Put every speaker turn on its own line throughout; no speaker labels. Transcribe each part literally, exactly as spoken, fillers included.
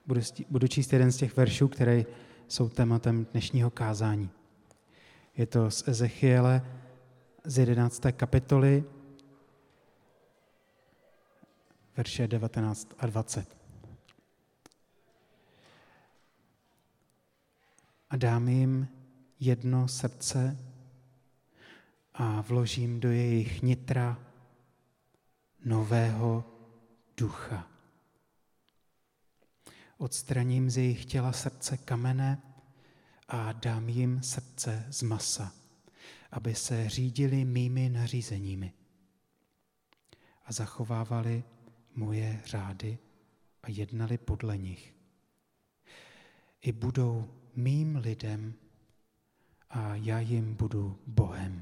Budu, budu číst jeden z těch veršů, které jsou tématem dnešního kázání. Je to z Ezechiele z jedenácté kapitoly, verše devatenáct a dvacet. A dám jim jedno srdce a vložím do jejich nitra nového ducha. Odstraním z jejich těla srdce kamene a dám jim srdce z masa, aby se řídili mými nařízeními a zachovávali moje řády a jednali podle nich. I budou mým lidem a já jim budu Bohem.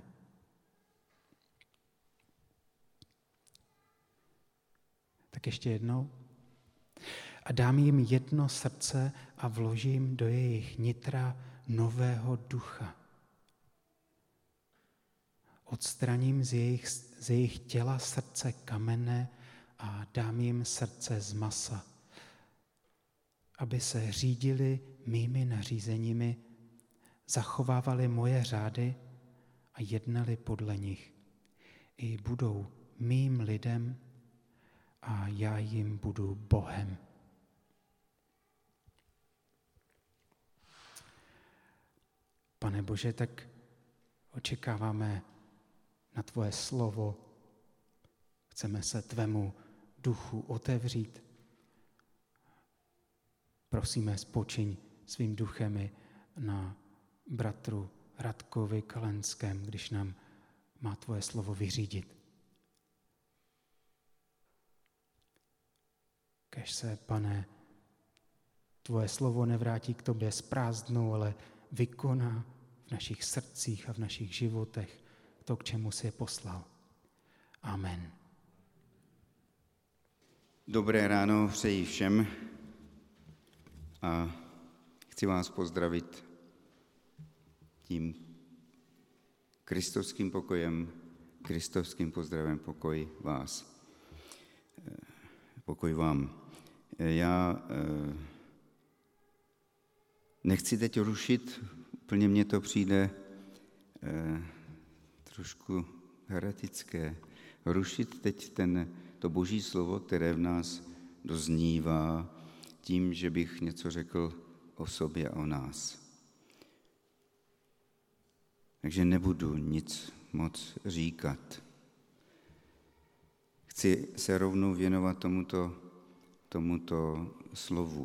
Tak ještě jednou. A dám jim jedno srdce a vložím do jejich nitra nového ducha. Odstraním z jejich, z jejich těla srdce kamenné a dám jim srdce z masa, aby se řídili mými nařízeními, zachovávali moje řády a jednali podle nich. I budou mým lidem a já jim budu Bohem. Pane Bože, tak očekáváme na tvoje slovo. Chceme se tvému duchu otevřít. Prosíme, spočiň svým duchem i na bratru Radkovi Kalenském, když nám má tvoje slovo vyřídit. Kéž se, Pane, tvoje slovo nevrátí k tobě s prázdnou, ale vykoná v našich srdcích a v našich životech to, k čemu jsi je poslal. Amen.
Dobré ráno přeji všem a chci vás pozdravit tím kristovským pokojem, kristovským pozdravem, pokoj vás, pokoj vám. Já nechci teď rušit, úplně mně to přijde trošku heretické, rušit teď ten, to boží slovo, které v nás doznívá, tím, že bych něco řekl o sobě a o nás. Takže nebudu nic moc říkat. Chci se rovnou věnovat tomuto, tomuto slovu.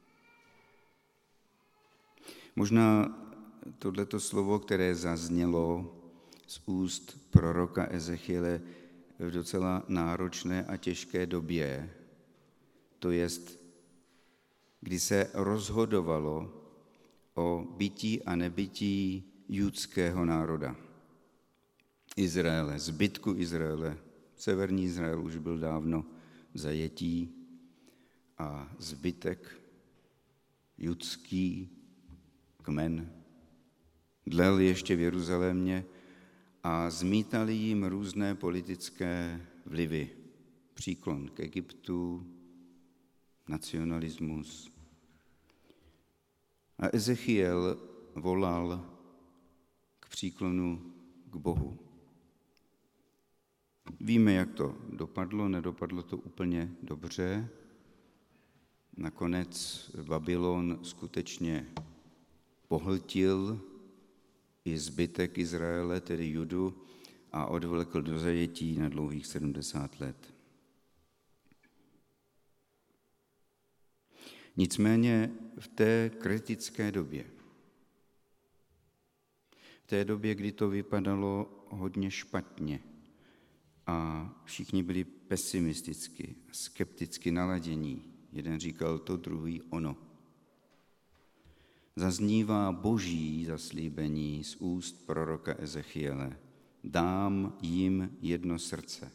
Možná tohleto slovo, které zaznělo z úst proroka Ezechiele v docela náročné a těžké době, to jest, kdy se rozhodovalo o bytí a nebytí judského národa. Izraele, zbytku Izraele. Severní Izrael už byl dávno v zajetí a zbytek judský kmen dlel ještě v Jeruzalémě a zmítali jim různé politické vlivy. Příklon k Egyptu, nacionalismus. A Ezechiel volal k příklonu k Bohu. Víme, jak to dopadlo, nedopadlo to úplně dobře. Nakonec Babylon skutečně pohltil i zbytek Izraele, tedy Judu, a odvlekl do zajetí na dlouhých sedmdesát let. Nicméně v té kritické době, v té době, kdy to vypadalo hodně špatně a všichni byli pesimisticky, skepticky naladění, jeden říkal to, druhý ono, zaznívá boží zaslíbení z úst proroka Ezechiele. Dám jim jedno srdce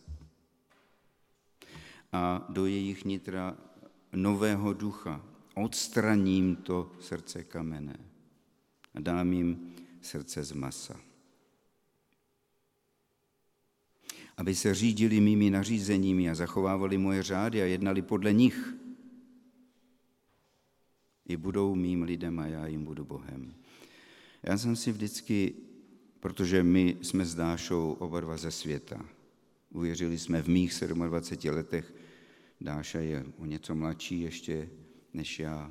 a do jejich nitra nového ducha. Odstraním to srdce kamenné a dám jim srdce z masa. Aby se řídili mými nařízeními a zachovávali moje řády a jednali podle nich. I budou mým lidem a já jim budu Bohem. Já jsem si vždycky, protože my jsme s Dášou oba dva ze světa, uvěřili jsme v mých dvaceti sedmi letech, Dáša je o něco mladší ještě než já.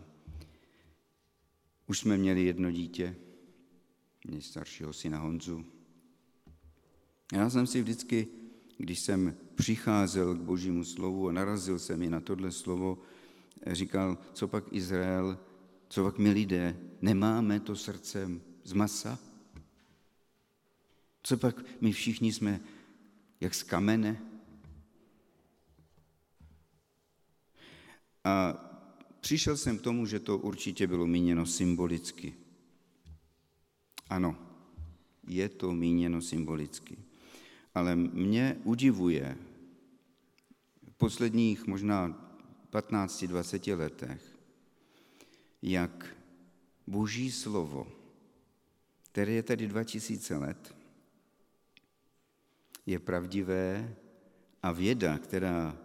Už jsme měli jedno dítě, nejstaršího syna Honzu. Já jsem si vždycky, když jsem přicházel k Božímu slovu a narazil jsem i na tohle slovo, říkal, co pak Izrael, co pak my lidé, nemáme to srdce z masa? Co pak my všichni jsme jak z kamene? A přišel jsem k tomu, že to určitě bylo míněno symbolicky. Ano, je to míněno symbolicky. Ale mě udivuje v posledních možná patnácti dvaceti letech, jak Boží slovo, které je tady dva tisíce let, je pravdivé a věda, která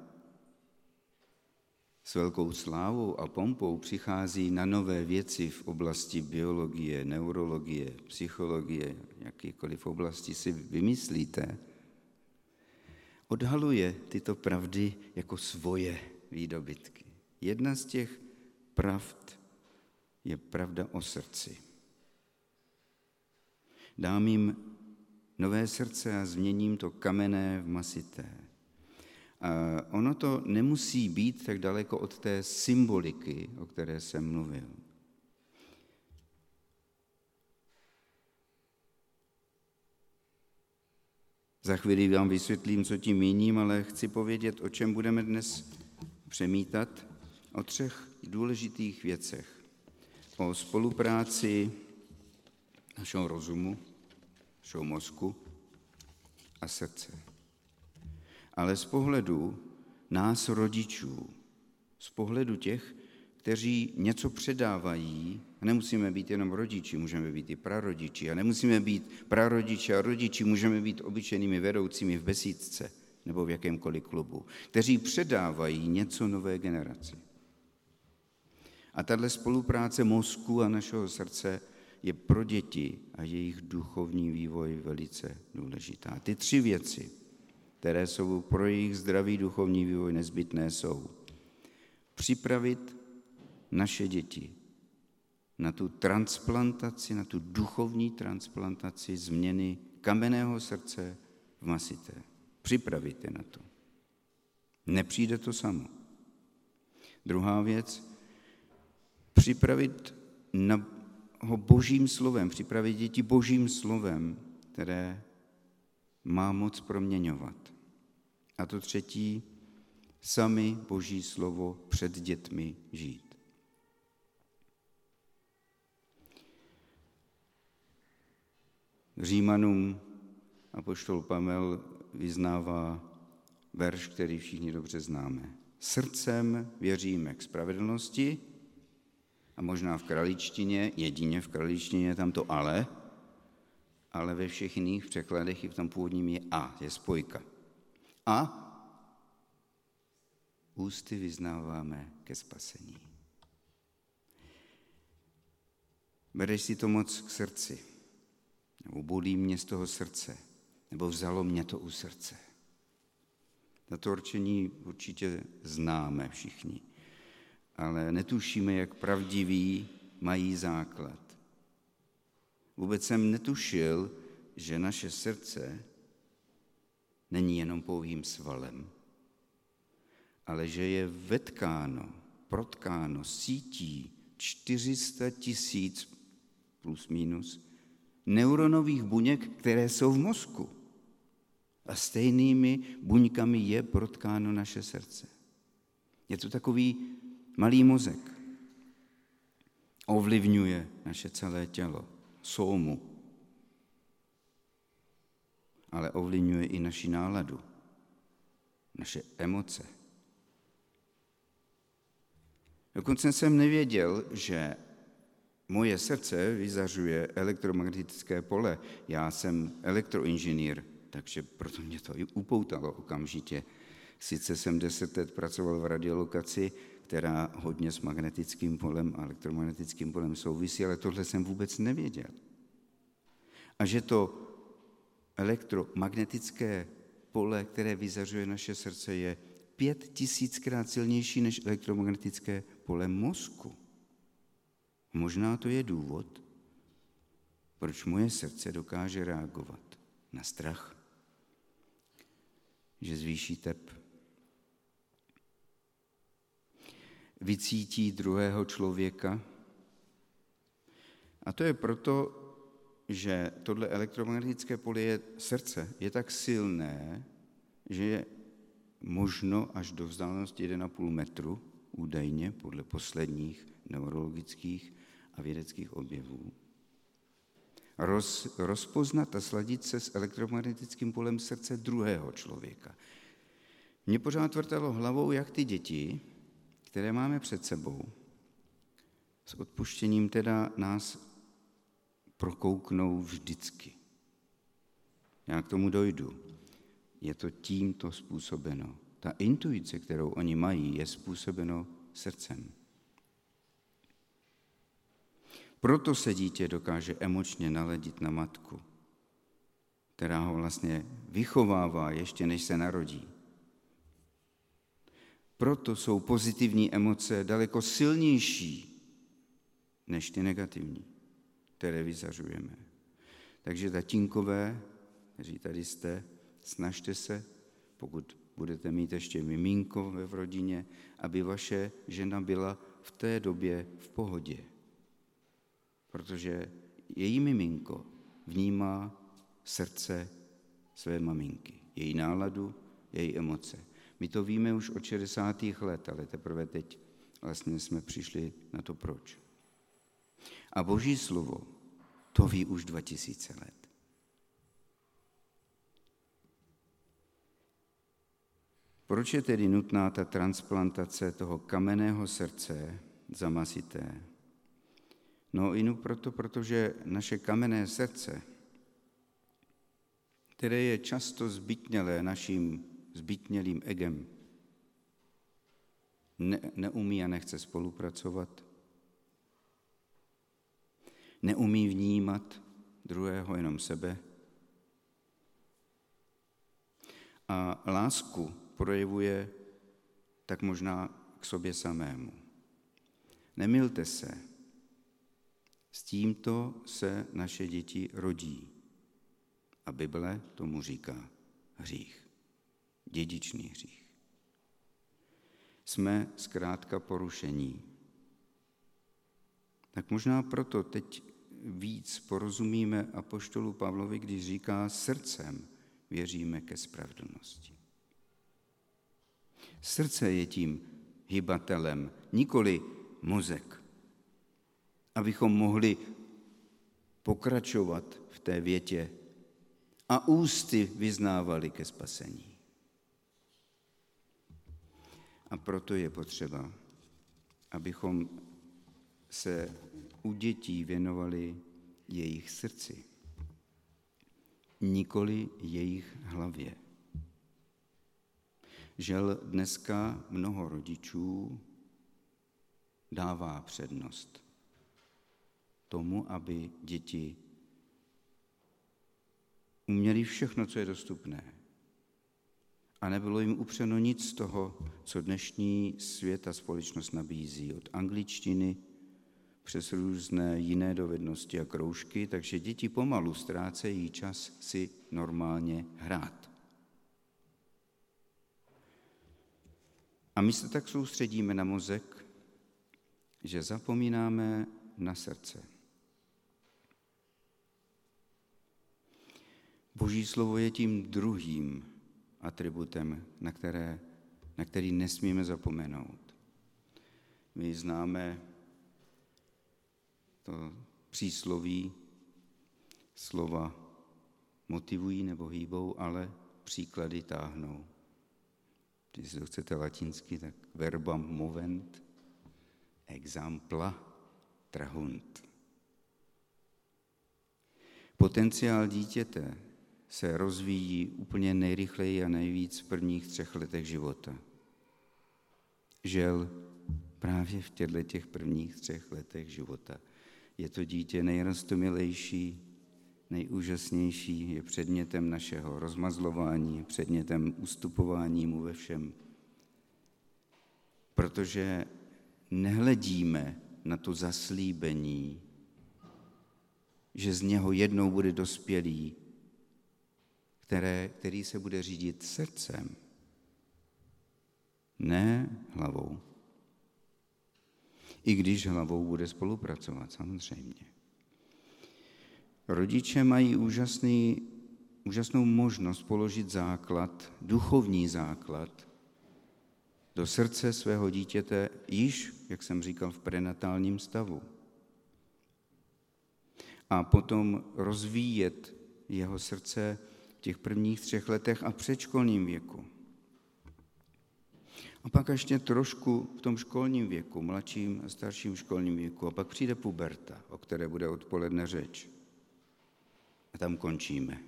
s velkou slávou a pompou přichází na nové věci v oblasti biologie, neurologie, psychologie, jakýkoliv oblasti si vymyslíte, odhaluje tyto pravdy jako svoje výdobytky. Jedna z těch pravd je pravda o srdci. Dám jim nové srdce a změním to kamenné v masité. A ono to nemusí být tak daleko od té symboliky, o které jsem mluvil. Za chvíli vám vysvětlím, co tím míním, ale chci povědět, o čem budeme dnes přemítat, o třech důležitých věcech. O spolupráci našeho rozumu, našeho mozku a srdce. Ale z pohledu nás rodičů, z pohledu těch, kteří něco předávají, a nemusíme být jenom rodiči, můžeme být i prarodiči, a nemusíme být prarodiči a rodiči, můžeme být obyčejnými vedoucími v besídce nebo v jakémkoliv klubu, kteří předávají něco nové generaci. A tato spolupráce mozku a našeho srdce je pro děti a jejich duchovní vývoj velice důležitá. Ty tři věci, které jsou pro jejich zdravý duchovní vývoj nezbytné, jsou připravit naše děti na tu transplantaci, na tu duchovní transplantaci změny kamenného srdce v masité. Připravit je na to. Nepřijde to samo. Druhá věc, připravit na ho Božím slovem, připravit děti Božím slovem, které má moc proměňovat. A to třetí, sami Boží slovo před dětmi žít. Římanům apoštol Pavel vyznává verš, který všichni dobře známe. Srdcem věříme k spravedlnosti, a možná v kraličtině, jedině v kraličtině je tam to ale, ale ve všech jiných překladech i v tom původním je a, je spojka. A ústy vyznáváme ke spasení. Bereš si to moc k srdci, nebo bolí mě z toho srdce, nebo vzalo mě to u srdce. Tato určení určitě známe všichni, ale netušíme, jak pravdivý mají základ. Vůbec jsem netušil, že naše srdce není jenom pouhým svalem, ale že je vetkáno, protkáno sítí čtyři sta tisíc plus minus neuronových buněk, které jsou v mozku. A stejnými buňkami je protkáno naše srdce. Je to takový malý mozek. Ovlivňuje naše celé tělo, sómu. Ale ovlivňuje i naši náladu, naše emoce. Dokonce jsem nevěděl, že moje srdce vyzařuje elektromagnetické pole. Já jsem elektroinženýr, takže proto mě to upoutalo okamžitě. Sice jsem deset let pracoval v radiolokaci, která hodně s magnetickým polem a elektromagnetickým polem souvisí, ale tohle jsem vůbec nevěděl. A že to elektromagnetické pole, které vyzařuje naše srdce, je pět tisíckrát silnější než elektromagnetické pole mozku. Možná to je důvod, proč moje srdce dokáže reagovat na strach, že zvýší tep. Vycítí druhého člověka. A to je proto, že tohle elektromagnetické pole je, srdce je tak silné, že je možno až do vzdálenosti jedna celá pět metru, údajně podle posledních neurologických a vědeckých objevů, roz, rozpoznat a sladit se s elektromagnetickým polem srdce druhého člověka. Mě pořád vrtalo hlavou, jak ty děti, které máme před sebou, s odpuštěním teda nás prokouknou vždycky. Já k tomu dojdu. Je to tímto způsobeno. Ta intuice, kterou oni mají, je způsobeno srdcem. Proto se dítě dokáže emočně naladit na matku, která ho vlastně vychovává ještě než se narodí. Proto jsou pozitivní emoce daleko silnější než ty negativní, které vyzařujeme. Takže tatínkové, kteří tady jste, snažte se, pokud budete mít ještě miminko v rodině, aby vaše žena byla v té době v pohodě. Protože její miminko vnímá srdce své maminky, její náladu, její emoce. My to víme už od šedesátých let, ale teprve teď vlastně jsme přišli na to proč. A Boží slovo to ví už dva tisíce let. Proč je tedy nutná ta transplantace toho kamenného srdce zamasité? No inu proto, protože naše kamenné srdce, které je často zbytnělé naším zbytnělým egem, ne, neumí a nechce spolupracovat, neumí vnímat druhého, jenom sebe. A lásku projevuje tak možná k sobě samému. Nemilte se, s tímto se naše děti rodí. A Bible tomu říká hřích, dědičný hřích. Jsme zkrátka porušení. Tak možná proto teď víc porozumíme apoštolu Pavlovi, když říká, srdcem věříme ke spravedlnosti. Srdce je tím hybatelem, nikoli mozek. Abychom mohli pokračovat v té větě a ústy vyznávali ke spasení. A proto je potřeba, abychom se u dětí věnovali jejich srdci, nikoli jejich hlavě. Žel dneska mnoho rodičů dává přednost tomu, aby děti uměli všechno, co je dostupné. A nebylo jim upřeno nic z toho, co dnešní svět a společnost nabízí. Od angličtiny přes různé jiné dovednosti a kroužky, takže děti pomalu ztrácejí čas si normálně hrát. A my se tak soustředíme na mozek, že zapomínáme na srdce. Boží slovo je tím druhým atributem, na, které, na který nesmíme zapomenout. My známe to přísloví, slova motivují nebo hýbou, ale příklady táhnou. Když to chcete latinsky, tak verbam movent, exempla trahunt. Potenciál dítěte se rozvíjí úplně nejrychleji a nejvíc v prvních třech letech života. Žel právě v těchto těch prvních třech letech života. Je to dítě nejroztomilejší, nejúžasnější, je předmětem našeho rozmazlování, předmětem ustupování mu ve všem. Protože nehledíme na to zaslíbení, že z něho jednou bude dospělý, které, který se bude řídit srdcem, ne hlavou. I když hlavou bude spolupracovat, samozřejmě. Rodiče mají úžasný, úžasnou možnost položit základ, duchovní základ, do srdce svého dítěte již, jak jsem říkal, v prenatálním stavu. A potom rozvíjet jeho srdce v těch prvních třech letech a předškolním věku. A pak ještě trošku v tom školním věku, mladším a starším školním věku. A pak přijde puberta, o které bude odpoledne řeč. A tam končíme.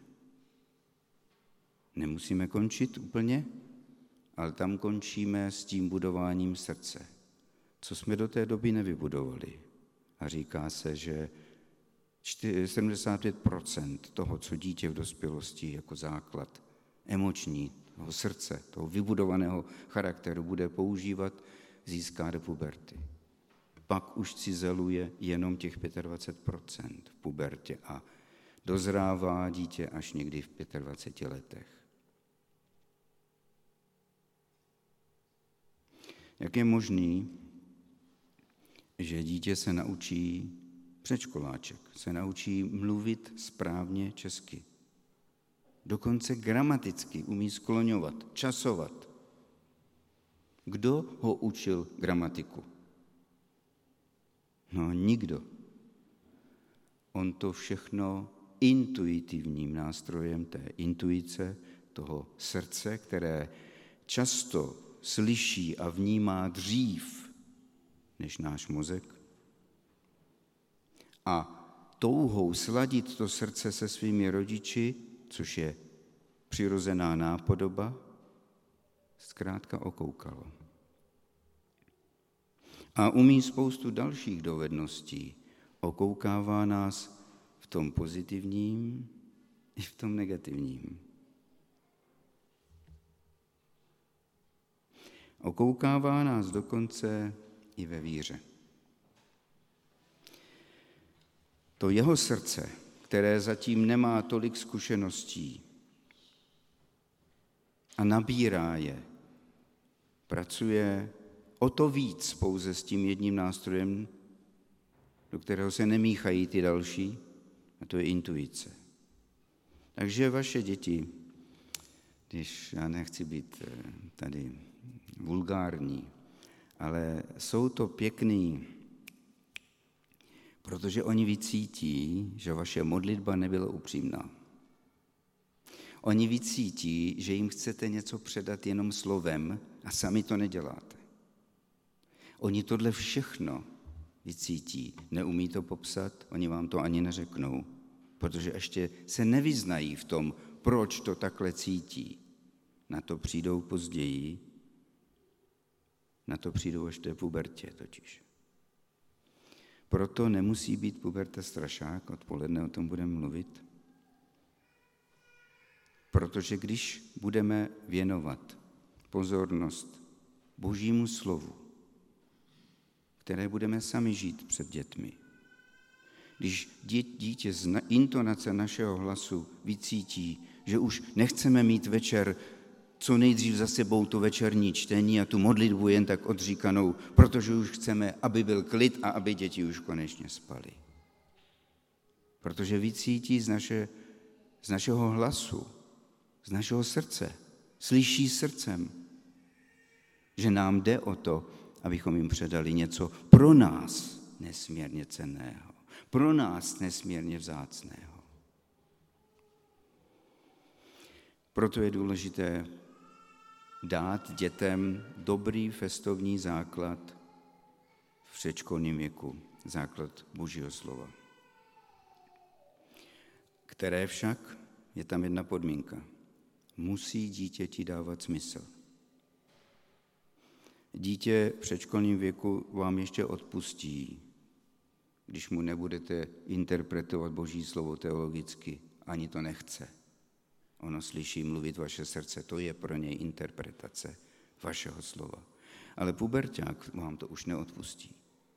Nemusíme končit úplně, ale tam končíme s tím budováním srdce, co jsme do té doby nevybudovali. A říká se, že sedmdesát pět procent toho, co dítě v dospělosti jako základ emoční, toho srdce, toho vybudovaného charakteru bude používat, získá do puberty. Pak už cizeluje jenom těch dvacet pět procent v pubertě a dozrává dítě až někdy v dvaceti pěti letech. Jak je možný, že dítě se naučí, předškoláček, se naučí mluvit správně česky. Dokonce gramaticky umí skloňovat, časovat. Kdo ho učil gramatiku? No nikdo. On to všechno intuitivním nástrojem té intuice, toho srdce, které často slyší a vnímá dřív než náš mozek. A touhou sladit to srdce se svými rodiči, což je přirozená nápodoba, zkrátka okoukalo. A umí spoustu dalších dovedností. Okoukává nás v tom pozitivním i v tom negativním. Okoukává nás dokonce i ve víře. To jeho srdce, které zatím nemá tolik zkušeností a nabírá je, pracuje o to víc pouze s tím jedním nástrojem, do kterého se nemíchají ty další, a to je intuice. Takže vaše děti, když já nechci být tady vulgární, ale jsou to pěkný, protože oni vycítí, že vaše modlitba nebyla upřímná. Oni vycítí, že jim chcete něco předat jenom slovem a sami to neděláte. Oni tohle všechno vycítí, neumí to popsat, oni vám to ani neřeknou, protože ještě se nevyznají v tom, proč to takhle cítí. Na to přijdou později, na to přijdou až v té pubertě totiž. Proto nemusí být puberta strašák, odpoledne o tom budeme mluvit, protože když budeme věnovat pozornost Božímu slovu, které budeme sami žít před dětmi, když dítě z intonace našeho hlasu vycítí, že už nechceme mít večer co nejdřív za sebou to večerní čtení a tu modlitbu jen tak odříkanou, protože už chceme, aby byl klid a aby děti už konečně spaly. Protože vycítí z, naše, z našeho hlasu, z našeho srdce, slyší srdcem, že nám jde o to, abychom jim předali něco pro nás nesmírně cenného, pro nás nesmírně vzácného. Proto je důležité dát dětem dobrý festovní základ v předškolním věku, základ Božího slova. Které však, je tam jedna podmínka, musí dítěti dávat smysl. Dítě v předškolním věku vám ještě odpustí, když mu nebudete interpretovat Boží slovo teologicky, ani to nechce. Ono slyší mluvit vaše srdce, to je pro něj interpretace vašeho slova. Ale puberťák vám to už neodpustí.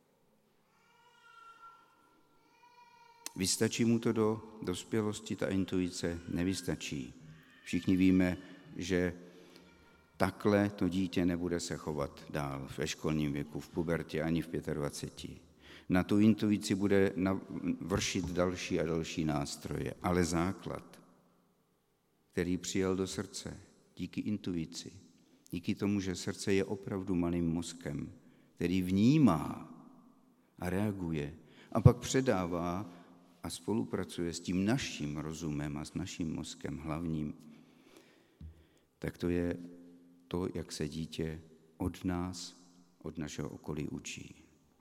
Vystačí mu to do dospělosti, ta intuice nevystačí. Všichni víme, že takhle to dítě nebude se chovat dál ve školním věku, v pubertě ani v dvaceti pěti. Na tu intuici bude vršit další a další nástroje, ale základ, který přijal do srdce díky intuici, díky tomu, že srdce je opravdu malým mozkem, který vnímá a reaguje a pak předává a spolupracuje s tím naším rozumem a s naším mozkem hlavním, tak to je to, jak se dítě od nás, od našeho okolí učí.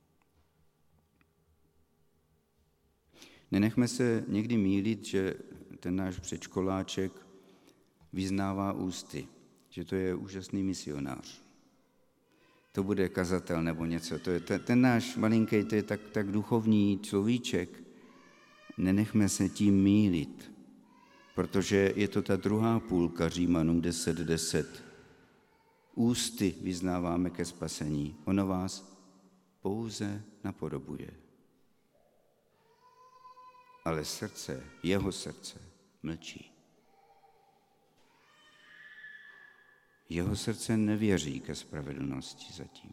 Nenechme se někdy mýlit, že ten náš předškoláček vyznává ústy, že to je úžasný misionář. To bude kazatel nebo něco. To je ten, ten náš malinký, to je tak, tak duchovní človíček. Nenechme se tím mýlit, protože je to ta druhá půlka Římanům deset deset. Ústy vyznáváme ke spasení, ono vás pouze napodobuje. Ale srdce, jeho srdce, mlčí. Jeho srdce nevěří ke spravedlnosti zatím.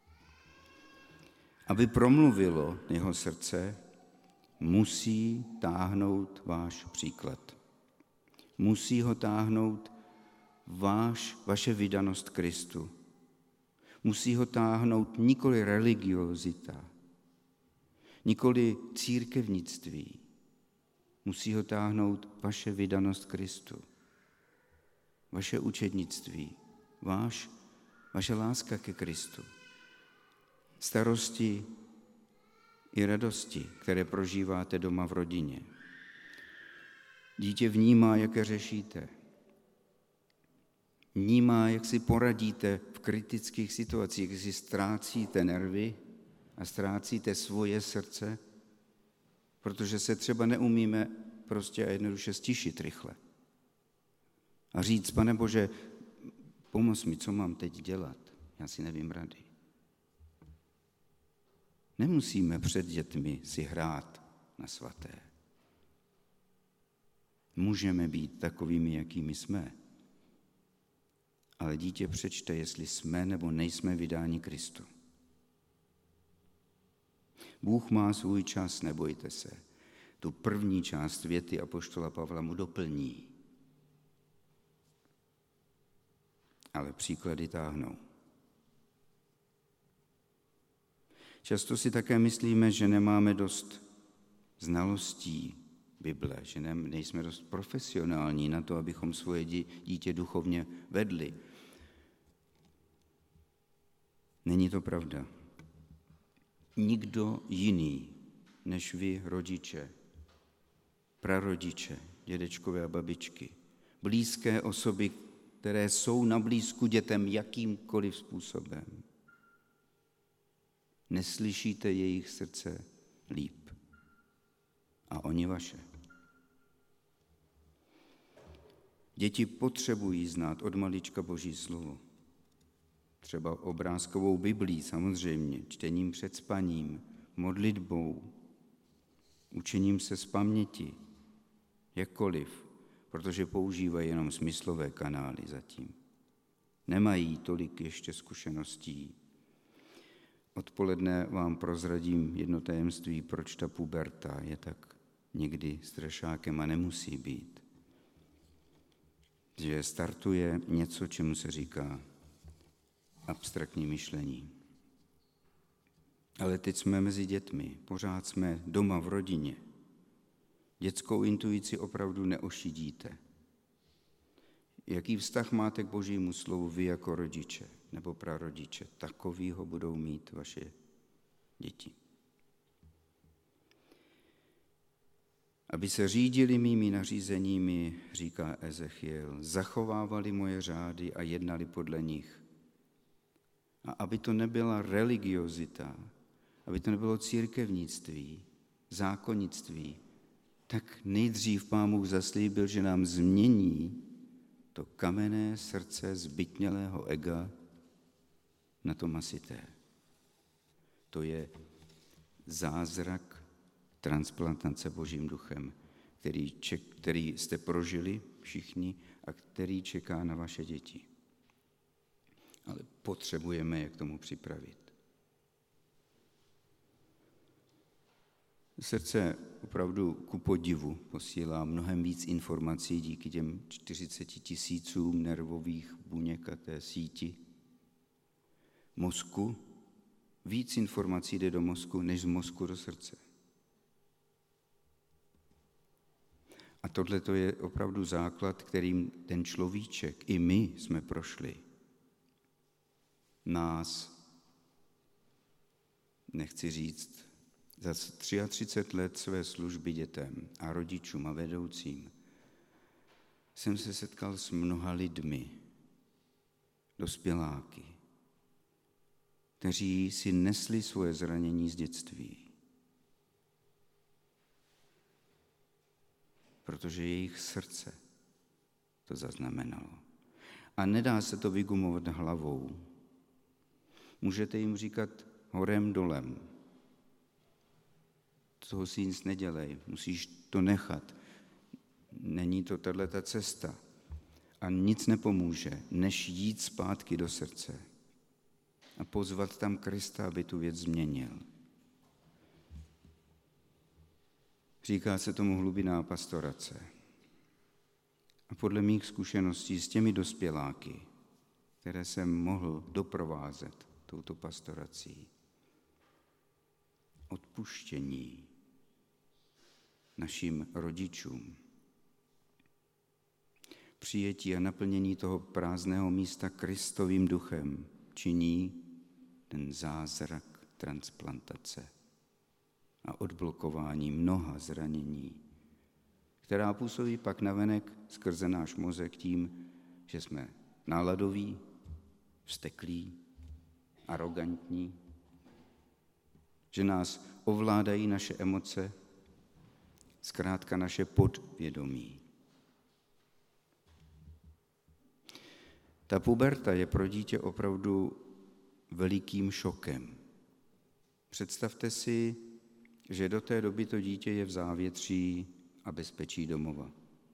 Aby promluvilo jeho srdce, musí táhnout váš příklad. Musí ho táhnout váš, vaše vydanost Kristu. Musí ho táhnout nikoli religiozita, nikoli církevnictví. Musí ho táhnout vaše vydanost Kristu, vaše učednictví, váš, vaše láska ke Kristu, starosti i radosti, které prožíváte doma v rodině. Dítě vnímá, jaké řešíte. Vnímá, jak si poradíte v kritických situacích, jak si ztrácíte nervy a ztrácíte svoje srdce, protože se třeba neumíme prostě a jednoduše stišit rychle. A říct, Pane Bože, pomoz mi, co mám teď dělat, já si nevím rady. Nemusíme před dětmi si hrát na svaté. Můžeme být takovými, jakými jsme. Ale dítě přečte, jestli jsme nebo nejsme vydáni Kristu. Bůh má svůj čas, nebojte se. Tu první část věty apoštola Pavla mu doplní. Ale příklady táhnou. Často si také myslíme, že nemáme dost znalostí Bible, že nejsme dost profesionální na to, abychom svoje dítě duchovně vedli. Není to pravda. Nikdo jiný než vy, rodiče, prarodiče, dědečkové a babičky, blízké osoby, které jsou na blízku dětem jakýmkoliv způsobem, neslyšíte jejich srdce líp. A oni vaše. Děti potřebují znát od malička Boží slovo. Třeba obrázkovou Biblí, samozřejmě, čtením před spaním, modlitbou, učením se z paměti, jakkoliv, protože používají jenom smyslové kanály zatím. Nemají tolik ještě zkušeností. Odpoledne vám prozradím jedno tajemství, proč ta puberta je tak někdy strašákem a nemusí být. Že startuje něco, čemu se říká abstraktní myšlení. Ale teď jsme mezi dětmi, pořád jsme doma v rodině. Dětskou intuici opravdu neošidíte. Jaký vztah máte k Božímu slovu vy jako rodiče nebo prarodiče, takový ho budou mít vaše děti. Aby se řídili mými nařízeními, říká Ezechiel, zachovávali moje řády a jednali podle nich. A aby to nebyla religiozita, aby to nebylo církevnictví, zákonnictví, tak nejdřív Pán Bůh zaslíbil, že nám změní to kamenné srdce zbytnělého ega na to masité. To je zázrak transplantace Božím duchem, který, ček, který jste prožili všichni a který čeká na vaše děti. Ale potřebujeme je k tomu připravit. Srdce opravdu ku podivu posílá mnohem víc informací díky těm čtyřiceti tisícům nervových buněk a té síti. Mozku, víc informací jde do mozku, než z mozku do srdce. A tohle to je opravdu základ, kterým ten človíček, i my jsme prošli. Nás, nechci říct, za třiatřicet let své služby dětem a rodičům a vedoucím jsem se setkal s mnoha lidmi, dospěláky, kteří si nesli svoje zranění z dětství, protože jejich srdce to zaznamenalo. A nedá se to vygumovat hlavou. Můžete jim říkat horem dolem. Toho si nic nedělej, musíš to nechat. Není to tato cesta. A nic nepomůže, než jít zpátky do srdce a pozvat tam Krista, aby tu věc změnil. Říká se tomu hlubinná pastorace. A podle mých zkušeností s těmi dospěláky, které jsem mohl doprovázet touto pastorací, odpuštění našim rodičům, přijetí a naplnění toho prázdného místa Kristovým duchem činí ten zázrak transplantace a odblokování mnoha zranění, která působí pak navenek skrze náš mozek tím, že jsme náladoví, vzteklí, arogantní, že nás ovládají naše emoce, zkrátka naše podvědomí. Ta puberta je pro dítě opravdu velikým šokem. Představte si, že do té doby to dítě je v závětří a bezpečí domova.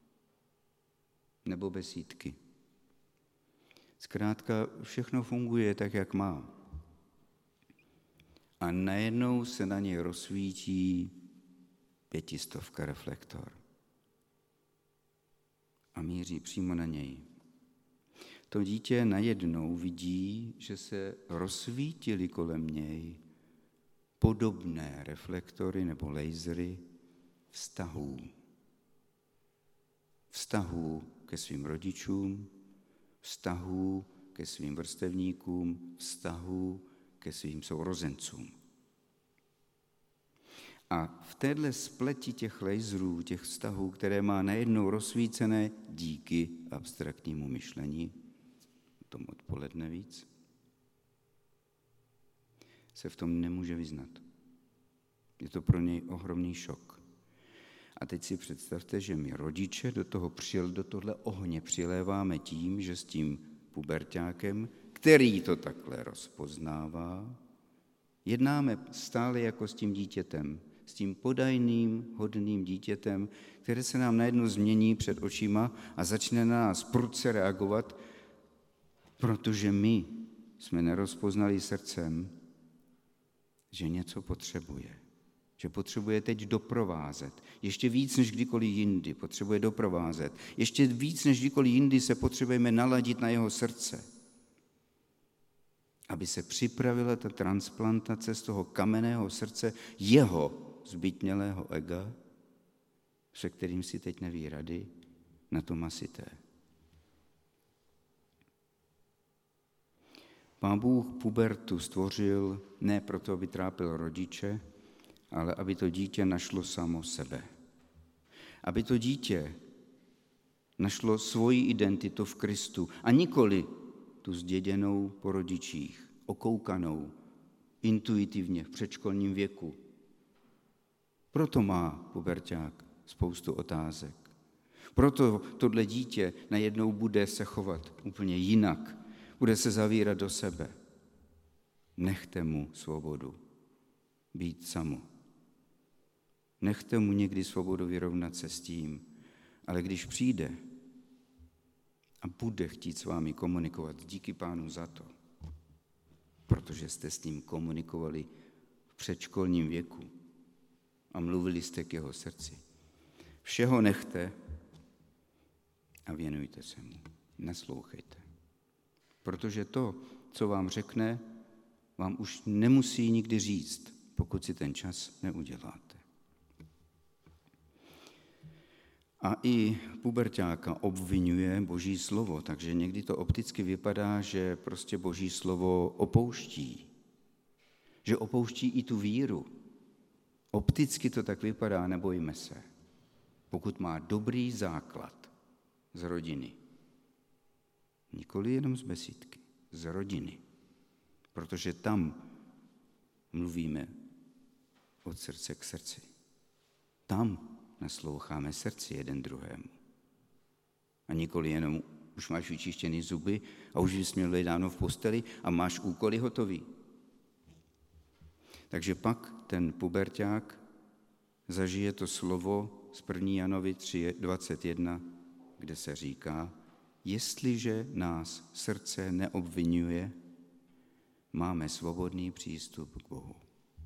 Nebo besídky. Zkrátka všechno funguje tak, jak má. A najednou se na něj rozsvítí pětistovka reflektor. A míří přímo na něj. To dítě najednou vidí, že se rozsvítily kolem něj podobné reflektory nebo lasery vztahů. Vztahů ke svým rodičům, vztahů ke svým vrstevníkům, vztahů ke svým sourozencům. A v téhle spleti těch laserů, těch vztahů, které má najednou rozsvícené díky abstraktnímu myšlení, o tom odpoledne víc, se v tom nemůže vyznat. Je to pro něj ohromný šok. A teď si představte, že my rodiče do toho přijel, do tohle ohně přiléváme tím, že s tím puberťákem, který to takhle rozpoznává, jednáme stále jako s tím dítětem, s tím podajným, hodným dítětem, které se nám najednou změní před očima a začne na nás prudce reagovat, protože my jsme nerozpoznali srdcem, že něco potřebuje. Že potřebuje teď doprovázet. Ještě víc než kdykoliv jindy potřebuje doprovázet. Ještě víc než kdykoliv jindy se potřebujeme naladit na jeho srdce. Aby se připravila ta transplantace z toho kamenného srdce jeho zbytnělého ega, se kterým si teď neví rady, na to masité. Pán Bůh pubertu stvořil ne proto, aby trápil rodiče, ale aby to dítě našlo samo sebe. Aby to dítě našlo svoji identitu v Kristu a nikoli tu zděděnou po rodičích, okoukanou, intuitivně v předškolním věku. Proto má puberťák spoustu otázek. Proto tohle dítě najednou bude se chovat úplně jinak, bude se zavírat do sebe. Nechte mu svobodu být samo. Nechte mu někdy svobodu vyrovnat se s tím, ale když přijde a bude chtít s vámi komunikovat, díky Pánu za to, protože jste s ním komunikovali v předškolním věku a mluvili jste k jeho srdci. Všeho nechte a věnujte se mu. Naslouchejte. Protože to, co vám řekne, vám už nemusí nikdy říct, pokud si ten čas neuděláte. A i puberťáka obvinuje Boží slovo, takže někdy to opticky vypadá, že prostě Boží slovo opouští. Že opouští i tu víru. Opticky to tak vypadá, nebojme se. Pokud má dobrý základ z rodiny. Nikoli jenom z besídky, z rodiny. Protože tam mluvíme od srdce k srdci. Tam nasloucháme srdci jeden druhému. A nikoli jenom, už máš vyčištěný zuby a už bys měl dáno v posteli a máš úkoly hotový. Takže pak ten puberťák zažije to slovo z první Janovi tři dvacet jedna, kde se říká, jestliže nás srdce neobvinuje, máme svobodný přístup k Bohu.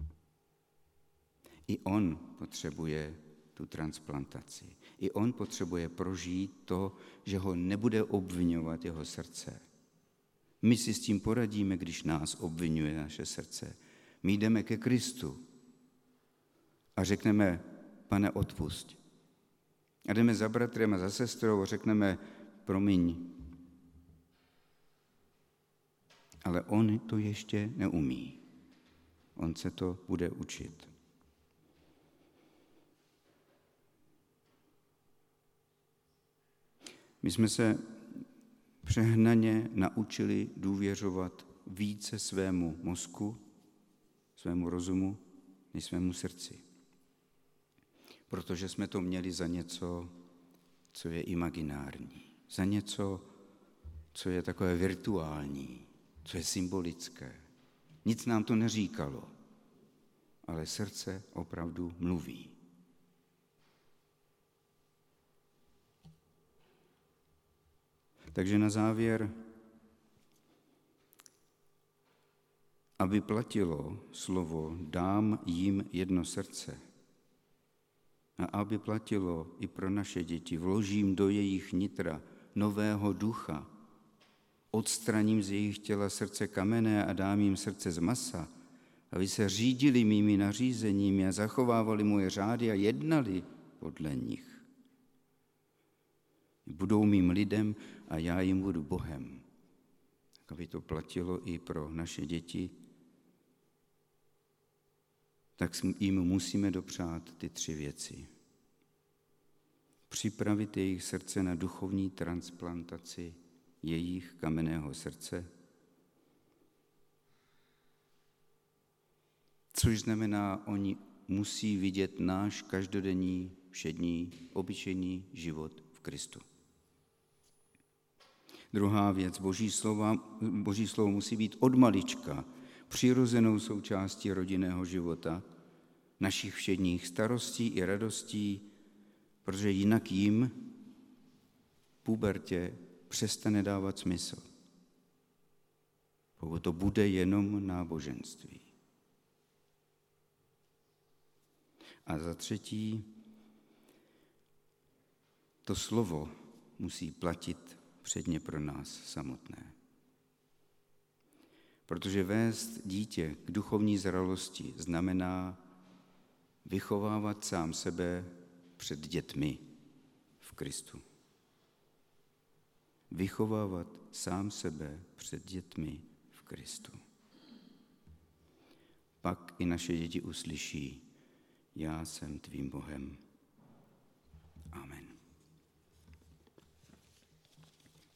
I on potřebuje tu transplantaci. I on potřebuje prožít to, že ho nebude obvinovat jeho srdce. My si s tím poradíme, když nás obvinuje naše srdce. My jdeme ke Kristu a řekneme, Pane, odpusť. A jdeme za bratrem a za sestrou a řekneme, promiň. Ale on to ještě neumí. On se to bude učit. My jsme se přehnaně naučili důvěřovat více svému mozku, svému rozumu, než svému srdci. Protože jsme to měli za něco, co je imaginární, za něco, co je takové virtuální, co je symbolické. Nic nám to neříkalo, ale srdce opravdu mluví. Takže na závěr, aby platilo slovo dám jim jedno srdce a aby platilo i pro naše děti, vložím do jejich nitra nového ducha, odstraním z jejich těla srdce kamenné a dám jim srdce z masa, aby se řídili mými nařízeními a zachovávali moje řády a jednali podle nich. Budou mým lidem a já jim budu Bohem. Tak aby to platilo i pro naše děti, tak jim musíme dopřát ty tři věci. Připravit jejich srdce na duchovní transplantaci jejich kamenného srdce, což znamená, oni musí vidět náš každodenní, všední, obyčejný život v Kristu. Druhá věc, Boží slova, Boží slovo musí být od malička přirozenou součástí rodinného života, našich všedních starostí i radostí, protože jinak jim pubertě přestane dávat smysl. Pokud to bude jenom náboženství. A za třetí, to slovo musí platit předně pro nás samotné. Protože vést dítě k duchovní zralosti znamená vychovávat sám sebe před dětmi v Kristu. Vychovávat sám sebe před dětmi v Kristu. Pak i naše děti uslyší, já jsem tvým Bohem. Amen.